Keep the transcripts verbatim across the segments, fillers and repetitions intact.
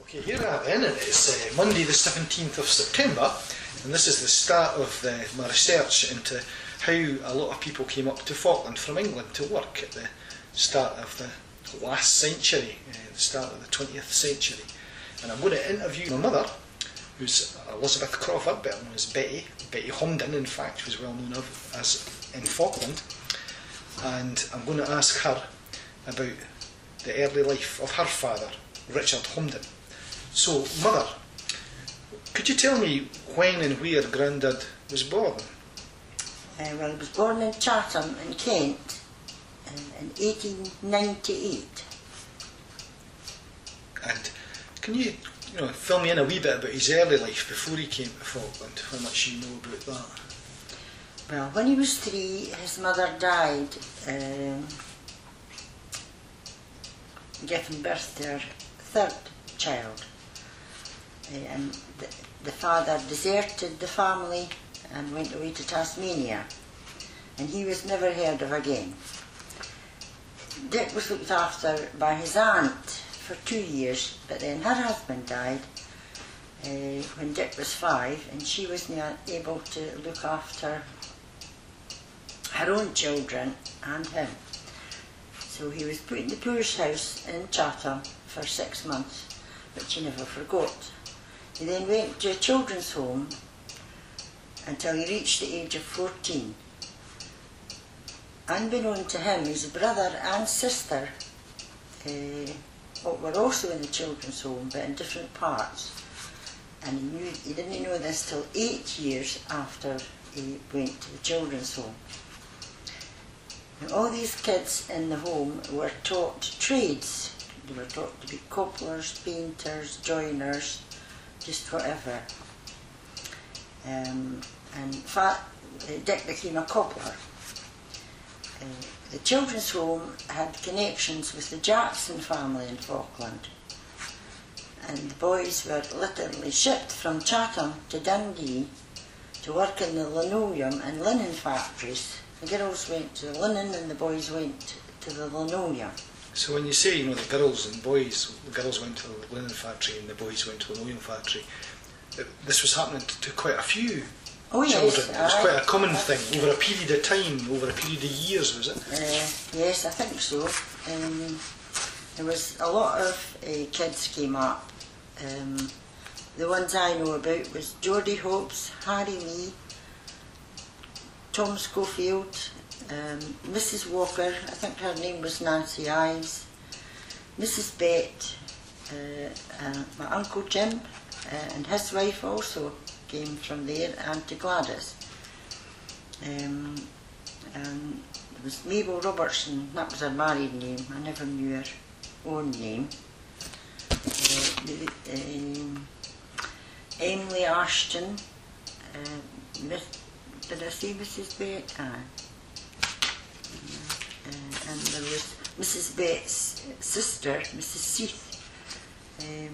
Okay, here I have in, and it's uh, Monday the seventeenth of September, and this is the start of uh, my research into how a lot of people came up to Falkland from England to work at the start of the last century, uh, the start of the twentieth century. And I'm going to interview my mother, who's Elizabeth Crawford, better known as Betty, Betty Homden in fact, who's well known of as in Falkland, and I'm going to ask her about the early life of her father, Richard Homden. So, Mother, could you tell me when and where Grandad was born? Uh, well, he was born in Chatham in Kent in, in eighteen ninety-eight. And can you, you know, fill me in a wee bit about his early life before he came to Falkland? How much you know about that? Well, when he was three, his mother died, um, giving birth to her third child. Uh, and the, the father deserted the family and went away to Tasmania, and he was never heard of again. Dick was looked after by his aunt for two years, but then her husband died uh, when Dick was five, and she was not able to look after her own children and him. So he was put in the poor's house in Chatham for six months, which he never forgot. He then went to a children's home until he reached the age of fourteen. Unbeknown to him, his brother and sister uh, were also in the children's home, but in different parts. And he, knew, he didn't know this till eight years after he went to the children's home. Now, all these kids in the home were taught trades. They were taught to be cobblers, painters, joiners, just whatever. Um, and fa uh, Dick became a cobbler. Uh, the children's home had connections with the Jackson family in Falkland, and the boys were literally shipped from Chatham to Dundee to work in the linoleum and linen factories. The girls went to the linen and the boys went to the linoleum. So when you say, you know, the girls and boys, the girls went to the linen factory and the boys went to the linoleum factory, this was happening to quite a few oh, children. Yes, it was uh, quite a common thing over a period of time, over a period of years, was it? Uh, yes, I think so. Um, there was a lot of uh, kids came up. Um, the ones I know about was Geordie Hopes, Harry Lee, Tom Schofield, um, Missus Walker, I think her name was Nancy Ives, Missus Bett, uh, uh, my Uncle Jim, uh, and his wife also came from there, Auntie Gladys. Um, and there was Mabel Robertson, that was her married name, I never knew her own name. Uh, the, um, Emily Ashton, uh, Miss, did I say Missus Bett? Ah. Uh, and there was Missus Bett's sister, Missus Seath. Um,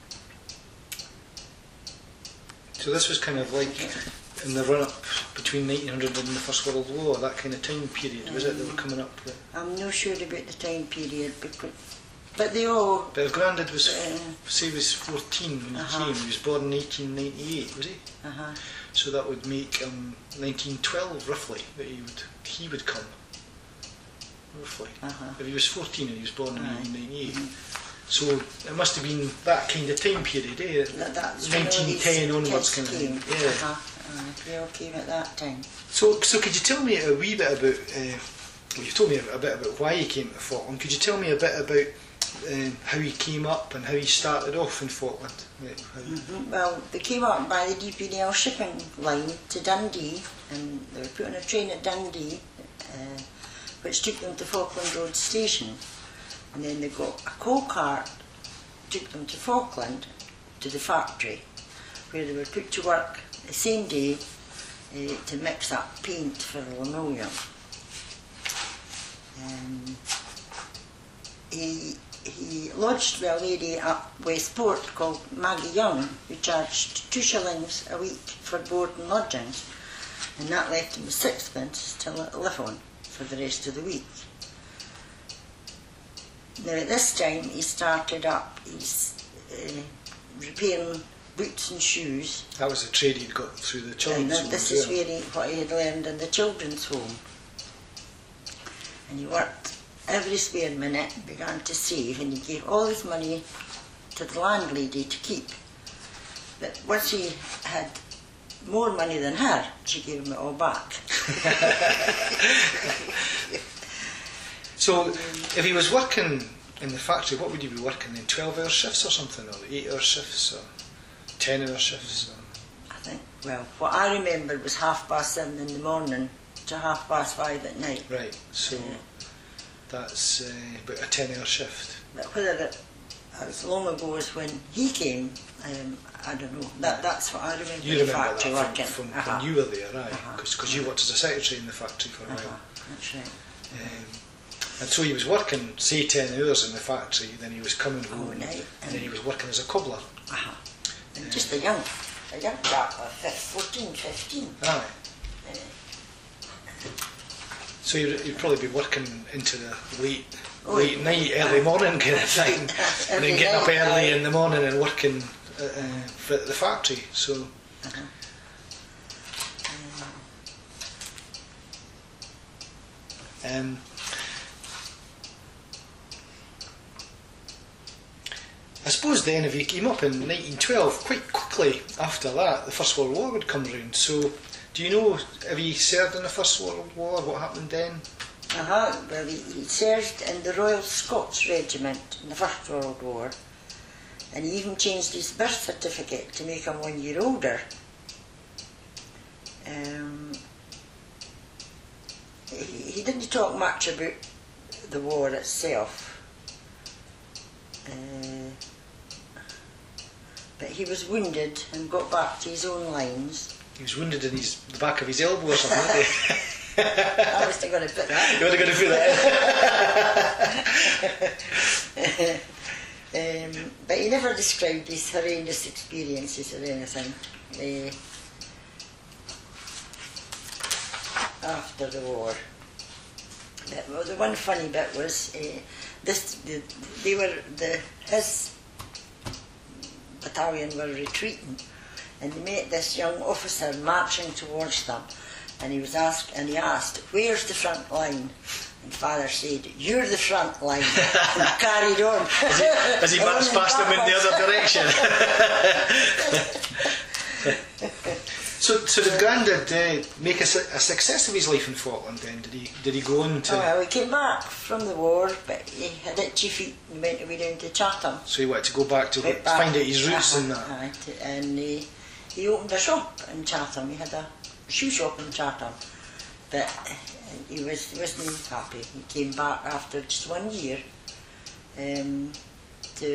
so this was kind of like in the run-up between nineteen hundred and the First World War, that kind of time period, was um, it, they were coming up with? I'm not sure about the time period, because, but they all... But if Grandad was, uh, say he was fourteen when uh-huh. he came, he was born in eighteen ninety-eight, was he? Uh-huh. So that would make um, nineteen twelve, roughly, that he would he would come, roughly. Uh-huh. If he was fourteen and he was born in Right. eighteen ninety-eight. Mm-hmm. So it must have been that kind of time period, eh? That, that's nineteen ten onwards kind of came. thing. Yeah. Uh-huh. Uh, they all came at that time. So, so could you tell me a wee bit about, uh, well, you've told me a bit about why he came to Falkland. Could you tell me a bit about um, how he came up and how he started off in Falkland? Mm-hmm. Well, they came up by the D P D L shipping line to Dundee, and they were put on a train at Dundee, uh, which took them to Falkland Road Station. And then they got a coal cart, took them to Falkland, to the factory, where they were put to work the same day uh, to mix up paint for the linoleum. Um, he, he lodged with a lady up Westport called Maggie Young, who charged two shillings a week for board and lodgings, and that left him with sixpence to live on for the rest of the week. Now at this time he started up his uh, repairing boots and shoes. That was the trade he'd got through the And children's then home. this is where he, what he had learned in the children's home. And he worked every spare minute, began to save, and he gave all his money to the landlady to keep. But once he had more money than her, she gave him it all back. So, if he was working in the factory, what would he be working in? twelve hour shifts or something? Or eight hour shifts? Or ten hour shifts? Or? I think, well, what I remember was half past seven in the morning to half past five at night. Right, so Yeah. that's uh, about a ten hour shift. But whether it, as long ago as when he came, um, I don't know. That, that's what I remember. You the remember factory that working. from, from uh-huh. when you were there, right? Because Uh-huh. you worked as a secretary in the factory for a Uh-huh. while. That's right. Um, and so he was working, say, ten hours in the factory, then he was coming home, Oh, night. and then he was working as a cobbler. Uh-huh. And just a young, a young chap, uh, fourteen, fifteen. Aye. Uh, So he'd, he'd probably be working into the late Oh, late night, early morning kind of thing, and Every then getting up night, early aye. in the morning and working uh, uh, for the factory. So uh-huh. um, I suppose then if he came up in nineteen twelve, quite quickly after that, the First World War would come round. So do you know if he served in the First World War? What happened then? Uh-huh. Well, he, he served in the Royal Scots Regiment in the First World War, and he even changed his birth certificate to make him one year older. Um, he, he didn't talk much about the war itself, uh, but he was wounded and got back to his own lines. He was wounded in his the back of his elbow or something. wasn't he? I was going to put that. You want to go to feel that? um, but he never described his horrendous experiences or anything uh, after the war. But, well, the one funny bit was uh, this: the, they were the his battalion were retreating, and they met this young officer marching towards them. And he was asked, and he asked, "Where's the front line?" And Father said, "You're the front line," and carried on. As he, as he marched past him in the other direction. so, so did Grandad uh, make a, su- a success of his life in Falkland then? Did he? Did he go on to? Oh, well, he came back from the war, but he had itchy feet and went away down to Chatham. So he wanted to go back to Went find back, out his roots uh-huh, and that. aye, to- and he, he opened a shop in Chatham. He had a shoe shop in Chatham, but he was he wasn't happy. He came back after just one year um, to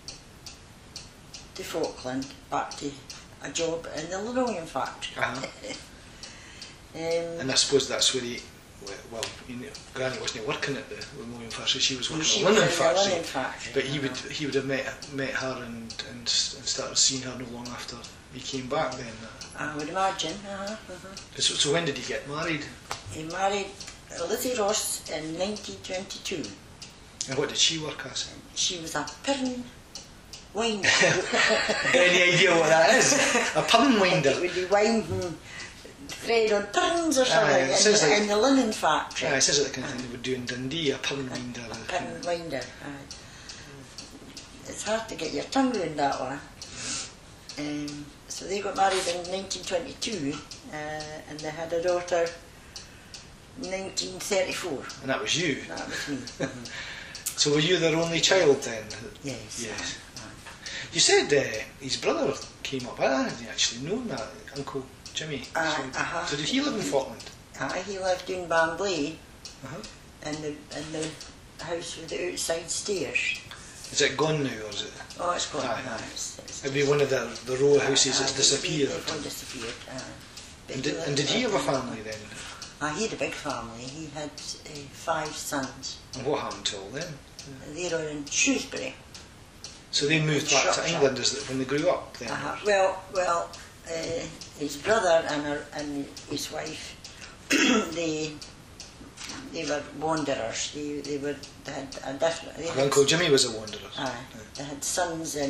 to Falkland, back to a job in the linoleum factory. Uh-huh. um, And I suppose that's where he. Well, you know, Granny wasn't working at the linoleum factory; she was working she at the was linen in the factory. linen factory. But he would uh-huh. he would have met met her and, and and started seeing her no long after he came back. Then, I would imagine. Uh-huh, uh-huh. so, so when did he get married? He married Lizzie Ross in nineteen twenty-two. And what did she work as? She was a pirn winder. Any idea what that is? A pun It winder. would be winding thread on pirns or something Aye, it in, sounds the, like- in the linen factory. Yeah, it says like the kind of thing they would do in Dundee, a pun winder. A pirn winder. Aye. It's hard to get your tongue around that one. Um, so they got married in nineteen twenty-two, uh, and they had a daughter in nineteen thirty-four. And that was you. That was me. Mhm. So were you their only child then? Yes. Yes. Aye. You said uh, his brother came up. I hadn't actually known that, Uncle Jimmy. Aye, so, uh-huh. so did he live in Falkland? Aye, he lived in Bambley, Uh-huh. in the in the house with the outside stairs. Is it gone now, or is it? Oh, it's gone Aye. now. It's, it's It'd be one of the, the row of houses aye, that's they- disappeared. They've all disappeared. Aye. But And he did, lived and did he have a in- family then? Aye, he had a big family. He had uh, five sons. And what happened to all them? They were in Shrewsbury. So they moved back to Shropshire. England as the, when they grew up then? Uh-huh. Well, well, uh, his brother and her, and his wife, they they were wanderers. They they were they had a different. They And had, Uncle Jimmy was a wanderer. aye, they had sons in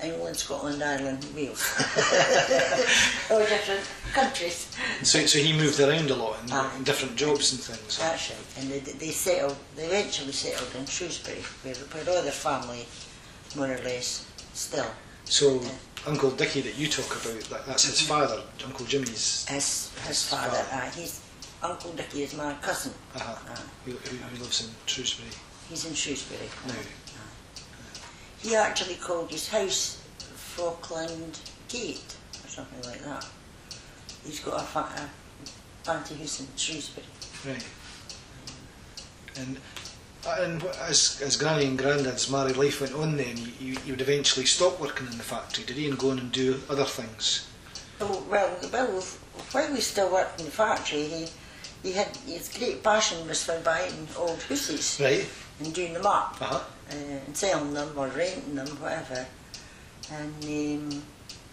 England, Scotland, Ireland, Wales. All different countries. So, so he moved around a lot in, Aye. in different jobs and things. That's right. And they, they settled, they eventually settled in Shrewsbury, where, where all their family, more or less, still. So Yeah. Uncle Dickie that you talk about, that, that's his father, Uncle Jimmy's. His, his His father, father. uh, he's, Uncle Dickie is my cousin. Uh-huh. Uh, Who, who, who lives in Shrewsbury he's in Shrewsbury. now. He actually called his house Falkland Gate, or something like that. He's got a, fa- a fancy house in Shrewsbury. Right. And and wh- as as Granny and Grandad's married life went on, then you, you would eventually stop working in the factory, did he, and go on and do other things? Oh, well, well, while he still worked in the factory, he, he had his great passion was for buying old houses Right. and doing them up, Uh huh. uh, and selling them or renting them, whatever. And um,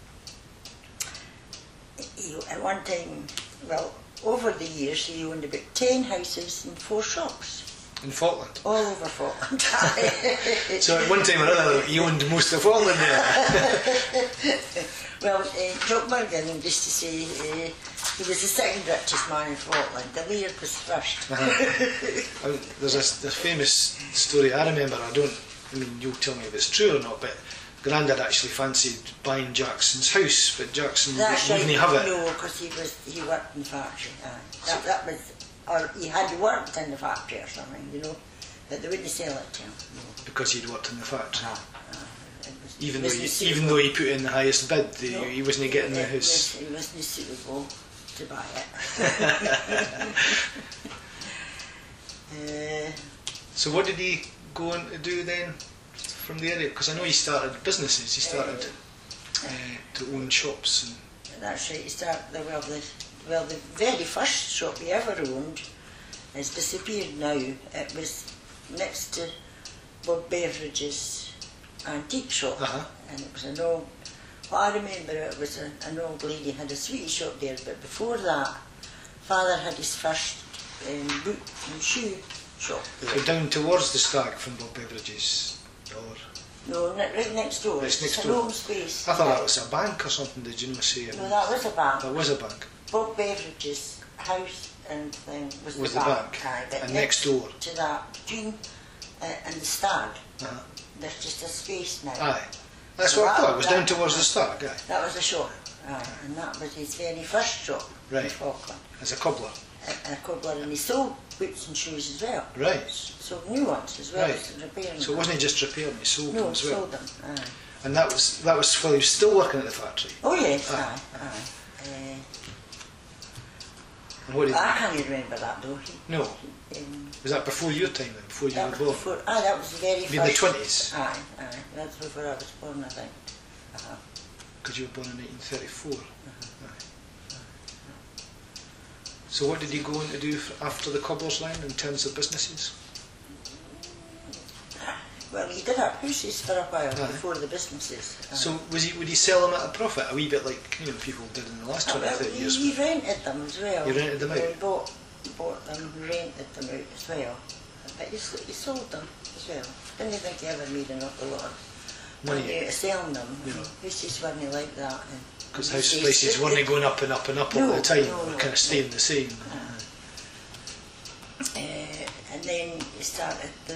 he, at one time, well, over the years, he owned about ten houses and four shops. In Falkland. All over Falkland. So at one time or another, he owned most of Falkland there. Well, uh, Jock Morgan used to say uh, he was the second richest man in Falkland. The Laird was first. Uh-huh. Um, there's a, a famous story I remember. I don't. I mean, you'll tell me if it's true or not. But Grandad actually fancied buying Jackson's house, but Jackson That's wouldn't right. have it. No, because he was he worked in the factory. Uh, that, that was, or he had worked in the factory or something, you know. But they wouldn't sell it to him. No. Because he'd worked in the factory. Uh, uh, it was, Even it though he, wasn't even though he put in the highest bid, the, No, he wasn't getting the it house. Was, it wasn't suitable to buy it. uh, So what did he go on to do then from the area? Because I know he started businesses. He started uh, to own shops. And That's right. He started the well, the well, the very first shop he ever owned has disappeared now. It was next to Bob Beveridge's antique shop, Uh-huh. and it was an old. What I remember, it was a, an old lady had a sweet shop there. But before that, Father had his first um, boot and shoe shop there. so down towards the Stag from Bob Beveridge's, or No, ne- right next door. It's next it's door. an open space. I thought that was a bank or something. Did you not say it? No, that was a bank. That was a bank. Bob Beveridge's house and thing was, Was the the bank. bank. Aye, but And next door. to that, between uh, and the Stag, Uh-huh. there's just a space now. Aye, that's So what I that- thought. It was down that- towards the Stag. Aye, That was a shop, aye, and that was his very first shop in Right. Falkland. as a cobbler. A, a cobbler, and he sold boots and shoes as well. Right. Sold new ones as well Right. as repairing So it them. wasn't just repairing; he sold No, them as well. sold them. Aye. And that was that was while he was still working at the factory. Oh yes, Aye. aye, aye. Uh, And what did, I can't remember that though. He, no, um, was that before your time then? Before you That were was born? before, ah, that was the very In the first. twenties? Aye, aye. That's before I was born, I think. Uh-huh. Because you were born in nineteen thirty-four. Aye. So what did he go on to do f- after the cobbler's line in terms of businesses? Well, he did have houses for a while Aye. before the businesses. Uh, So was he would he sell them at a profit, a wee bit like you know people did in the last oh, twenty, well, thirty he, years? he rented them as well. He rented them out? He bought, bought them, rented them out as well. But he, s- he sold them as well. Didn't think he ever made an awful lot of Money. money out of selling them. Yeah. Houses weren't like that. Because And house these prices days- weren't going up and up and up all No, the time. no, They were no, kind of staying no. the same. Uh, and then he started the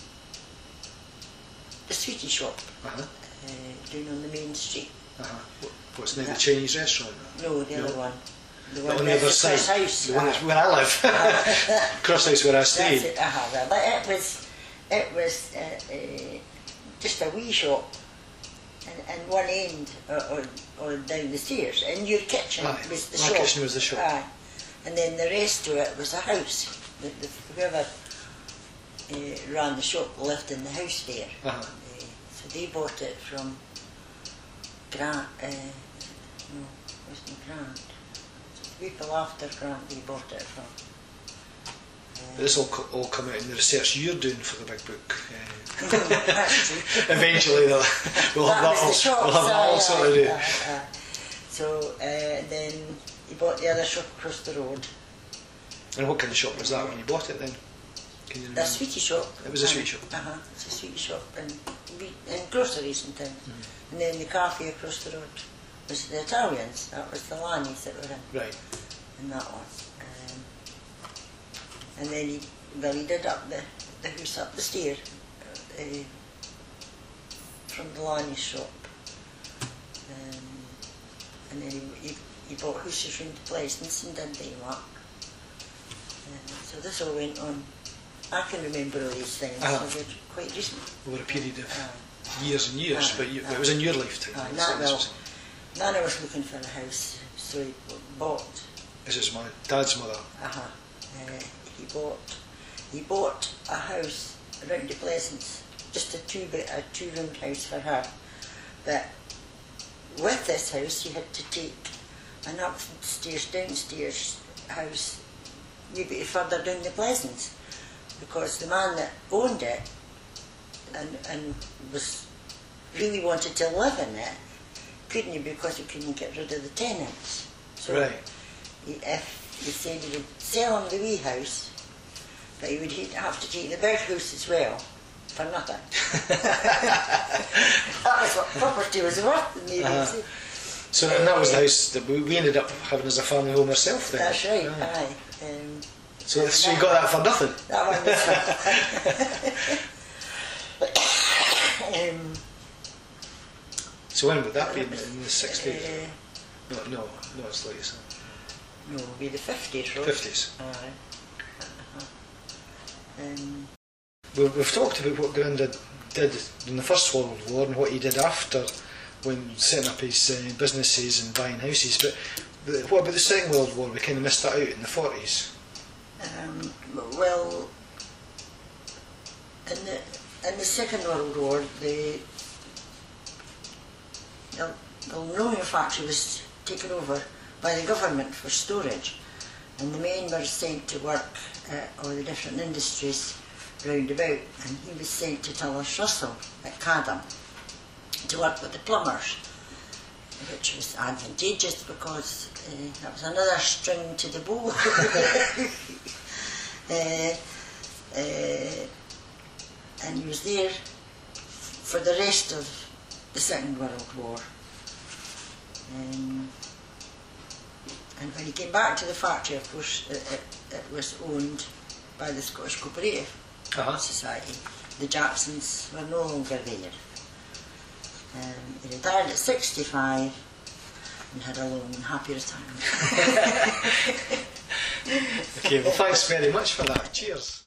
the sweetie shop Uh-huh. uh, down on the main street. Uh-huh. What- What's now the Yeah. Chinese restaurant? No, the No. other one. The The one on the next other to side. Cross House. The one that's aye. where I live. Cross House where I That's stay. it. Uh-huh, well, but it was, it was uh, uh, just a wee shop, and, and one end or, or, or down the stairs, and your kitchen Aye, was the my shop. kitchen was the shop. Aye. And then the rest of it was a house. The, the, whoever uh, ran the shop lived in the house there. Uh-huh. Uh, so they bought it from Grant. Uh, no, it wasn't Grant. People after Grant they bought it from. But this will co- all come out in the research you're doing for the big book. Uh, That's true. eventually, they'll, we'll have that that, was the all, shop. we'll have that all sorted out. uh, uh, so uh, then he bought the other shop across the road. And what kind of shop was that when you bought it then? Can you remember? A sweetie shop. It was a sweet shop. Uh huh. It's a sweetie shop, and be in groceries and things. Mm. And then the cafe across the road was the Italians. That was the Lannies that were in, Right. in that one. Um, and then he, well, he did up the, the house up the stair uh, from the Lannies shop. Um, and then he, he, he bought houses round the Pleasance and did Denmark. Uh, so this all went on. I can remember all these things, Uh-huh. so they're quite recent. Over a period of Uh, years and years, uh, but you, uh, it was in your lifetime. uh, right? not So this, well. was, Nana was looking for a house, so he bought. this is my dad's mother. Uh-huh. Uh, he bought. He bought a house around the Pleasance, just a two bit, a two room house for her. But with this house, he had to take an upstairs, downstairs house, maybe further down the Pleasance, because the man that owned it and and was really wanted to live in it couldn't he, because he couldn't get rid of the tenants. So Right. he, if he said he would sell him the wee house, but he would he'd have to take the big house as well for nothing. That was what property was worth in the Uh-huh. days. So and that was the house that we, we ended up having as a family home ourselves then. That's right. Aye. Aye. Um, So, so you got that for nothing. That one was um, So when would that be? In the sixties? uh, No, no, no, it's like this. no, it would be the fifties, right? Fifties. Aye. Uh-huh. Um, We, we've talked about what Grandad did in the First World War and what he did after, when setting up his uh, businesses and buying houses. But the, what about the Second World War? We kind of missed that out in the forties. um, well, in the in the Second World War, the the, the linoleum factory was taken over by the government for storage, and the men were sent to work at all the different industries round about, and he was sent to Tullis Russell at Cadham to work with the plumbers, which was advantageous because uh, that was another string to the bow. uh, uh, and he was there for the rest of the Second World War. Um, and when he came back to the factory, of course, it, it, it was owned by the Scottish Cooperative Uh-huh. Society. The Jacksons were no longer there. Um, he retired at sixty-five and had a long and happy retirement. Okay, well thanks very much for that. Cheers.